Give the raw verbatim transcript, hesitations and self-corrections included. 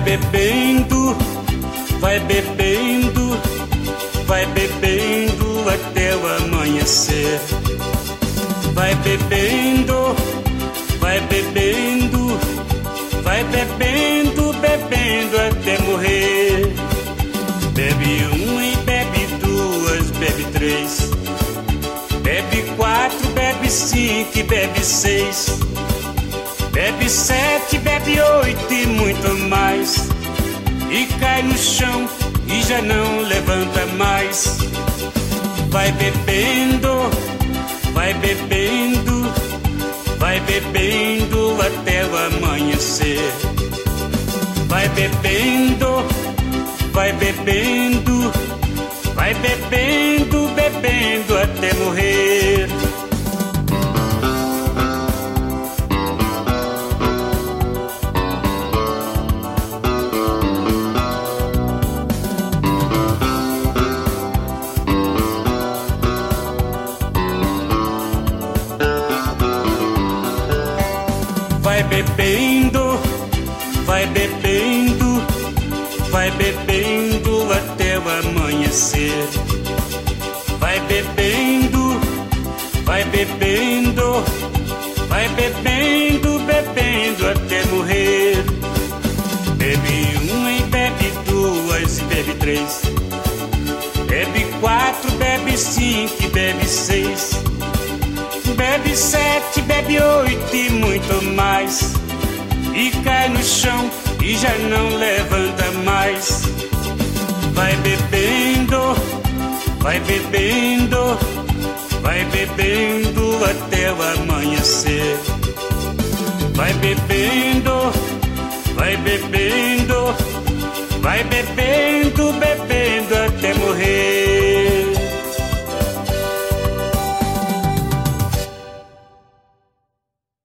bebendo, vai bebendo, vai bebendo até o amanhecer. Vai bebendo, vai bebendo, vai bebendo, bebendo até morrer. Bebe um e bebe duas, bebe três, bebe quatro, bebe cinco e bebe seis, bebe sete, bebe oito e muito mais, e cai no chão e já não levanta mais. Vai bebendo, vai bebendo, vai bebendo até o amanhecer. Vai bebendo, vai bebendo, vai bebendo, bebendo até morrer. Vai bebendo, vai bebendo, vai bebendo até o amanhecer. Vai bebendo, vai bebendo, vai bebendo, bebendo até morrer. Bebe uma e bebe duas e bebe três, bebe quatro, bebe cinco e bebe seis, bebe sete, bebe oito e muito mais, e cai no chão e já não levanta mais. Vai bebendo, vai bebendo, vai bebendo até o amanhecer. Vai bebendo, vai bebendo, vai bebendo, bebendo